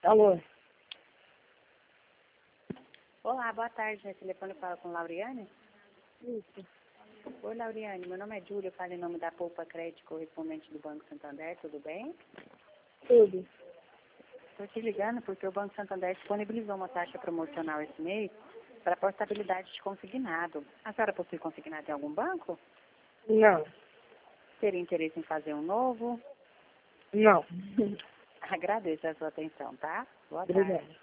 Alô? Olá, boa tarde. Esse telefone fala com Lauriane? Isso. Oi, Lauriane. Meu nome é Júlia. Eu falo em nome da Poupa Crédito, correspondente do Banco Santander. Tudo bem? Tudo. Estou te ligando porque o Banco Santander disponibilizou uma taxa promocional esse mês para portabilidade de consignado. A senhora possui consignado em algum banco? Não. Teria interesse em fazer um novo? Não. Agradeço a sua atenção, tá? Boa Obrigada. tarde.